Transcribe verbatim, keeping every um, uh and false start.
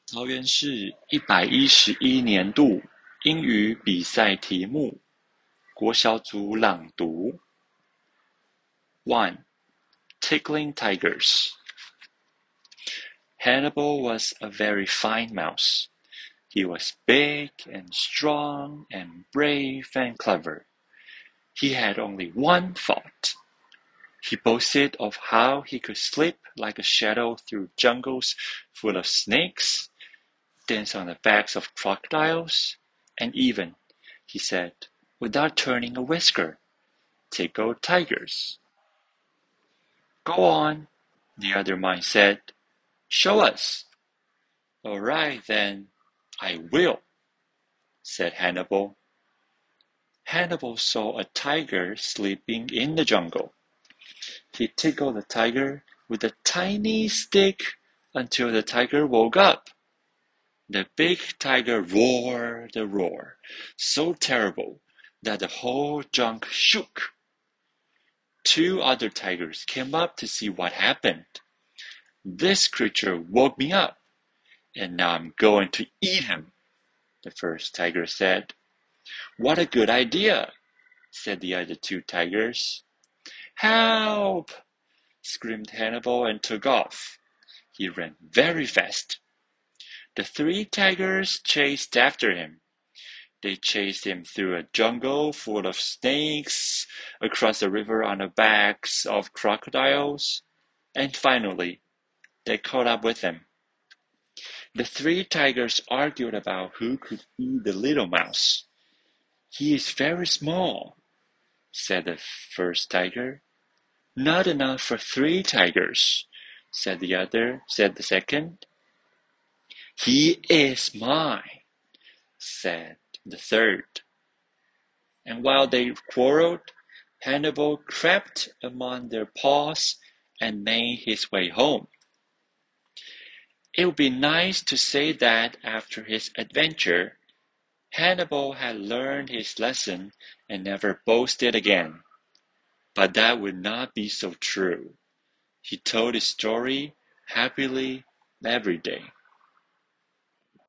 桃园市一百一十一年度英语比赛题目，国小组朗读。one. Tickling tigers. Hannibal was a very fine mouse. He was big and strong and brave and clever. He had only one fault. He boasted of how he could slip like a shadow through jungles full of snakes, dance on the backs of crocodiles, and even, he said, without turning a whisker, tickle tigers. Go on, the other mice said. Show us. All right, then, I will, said Hannibal. Hannibal saw a tiger sleeping in the jungle. He tickled the tiger with a tiny stick until the tiger woke up. The big tiger roared a roar, so terrible that the whole junk shook. Two other tigers came up to see what happened. This creature woke me up, and now I'm going to eat him, the first tiger said. What a good idea, said the other two tigers. Help! Screamed Hannibal and took off. He ran very fast. The three tigers chased after him. They chased him through a jungle full of snakes, across a river on the backs of crocodiles, and finally, they caught up with him. The three tigers argued about who could eat the little mouse. He is very small, said the first tiger. Not enough for three tigers, said the other, said the second. He is mine, said the third. And while they quarreled, Hannibal crept among their paws and made his way home. It would be nice to say that after his adventure, Hannibal had learned his lesson and never boasted again. But that would not be so true. He told his story happily every day.